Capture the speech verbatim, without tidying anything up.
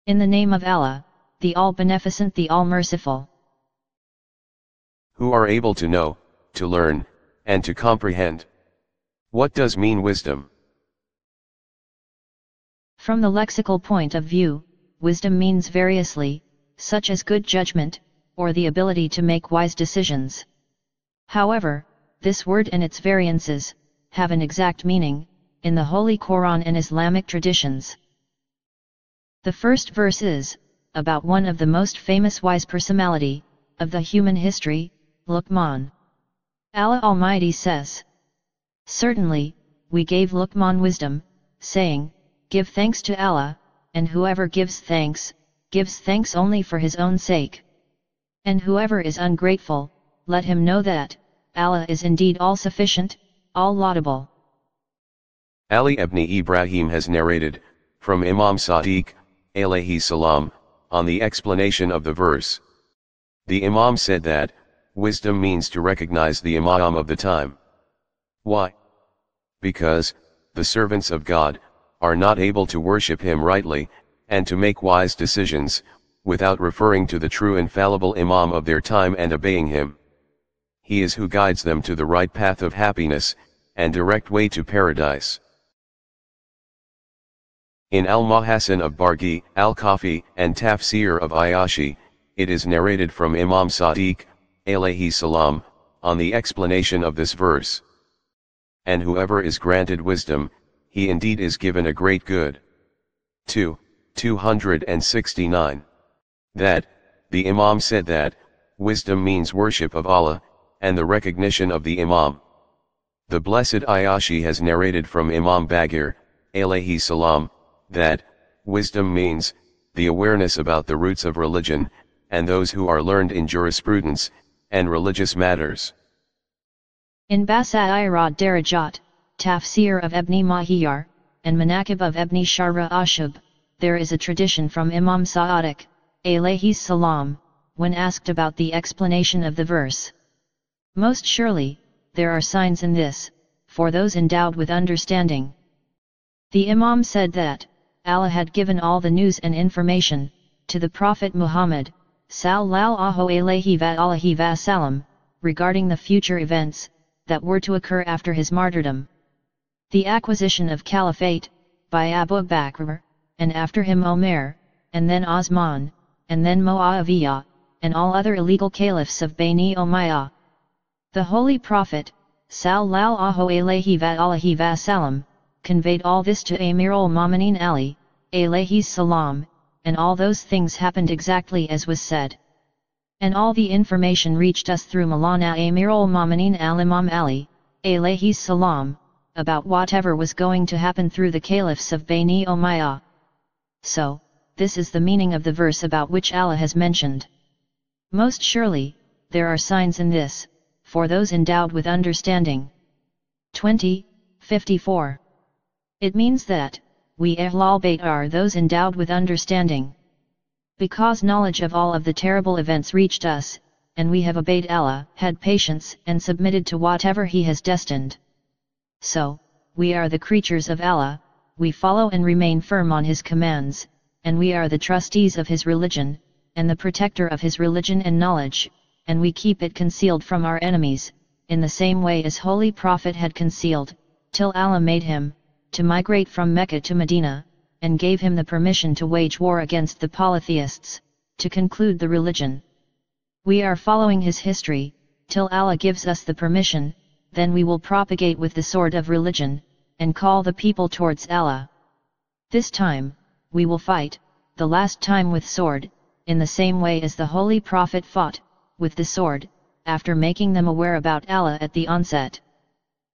In the name of Allah, the All-Beneficent, the All-Merciful. Who are able to know, to learn, and to comprehend. What does mean wisdom? From the lexical point of view, wisdom means variously, such as good judgment, or the ability to make wise decisions. However, this word and its variances have an exact meaning in the Holy Quran and Islamic traditions. The first verse is about one of the most famous wise personality of the human history, Luqman. Allah Almighty says, "Certainly, we gave Luqman wisdom, saying, Give thanks to Allah, and whoever gives thanks, gives thanks only for his own sake. And whoever is ungrateful, let him know that Allah is indeed all-sufficient, all-laudable." Ali ibn Ibrahim has narrated, from Imam Sadiq, alayhi salam, on the explanation of the verse. The Imam said that, wisdom means to recognize the Imam of the time. Why? Because, the servants of God, are not able to worship Him rightly, and to make wise decisions, without referring to the true infallible Imam of their time and obeying Him. He is who guides them to the right path of happiness, and direct way to paradise. In Al-Muhassin of Barghi, Al-Kafi, and Tafsir of Ayashi, it is narrated from Imam Sadiq, alayhi salam, on the explanation of this verse. And whoever is granted wisdom, he indeed is given a great good. two. two hundred sixty-nine. That, the Imam said that, wisdom means worship of Allah, and the recognition of the Imam. The blessed Ayashi has narrated from Imam Bagir, alayhi salam, that, wisdom means, the awareness about the roots of religion, and those who are learned in jurisprudence, and religious matters. In Basa'irad Darajat, Tafsir of Ibn Mahiyar, and Manaqib of Ibn Shara Ashub, there is a tradition from Imam Sa'adiq, alayhi salam, when asked about the explanation of the verse. Most surely, there are signs in this, for those endowed with understanding. The Imam said that, Allah had given all the news and information, to the Prophet Muhammad, sallallahu alayhi wa alihi wa sallam, regarding the future events, that were to occur after his martyrdom. The acquisition of caliphate, by Abu Bakr, and after him Omer, and then Osman, and then Muawiyah, and all other illegal caliphs of Bani Umayyah. The Holy Prophet, sallallahu alayhi wa alihi wa sallam, conveyed all this to Amirul Mu'minin Ali, alayhi salam, and all those things happened exactly as was said. And all the information reached us through Maulana Amirul Mu'minin al-Imam Ali, alayhi salam, about whatever was going to happen through the caliphs of Bani Umayyah. So, this is the meaning of the verse about which Allah has mentioned. Most surely, there are signs in this, for those endowed with understanding. twenty, fifty-four. It means that, we Ahlul Bayt are those endowed with understanding. Because knowledge of all of the terrible events reached us, and we have obeyed Allah, had patience and submitted to whatever He has destined. So, we are the creatures of Allah, we follow and remain firm on His commands, and we are the trustees of His religion, and the protector of His religion and knowledge, and we keep it concealed from our enemies, in the same way as Holy Prophet had concealed, till Allah made him, to migrate from Mecca to Medina, and gave him the permission to wage war against the polytheists, to conclude the religion. We are following his history, till Allah gives us the permission, then we will propagate with the sword of religion, and call the people towards Allah. This time, we will fight, the last time with sword, in the same way as the Holy Prophet fought, with the sword, after making them aware about Allah at the onset.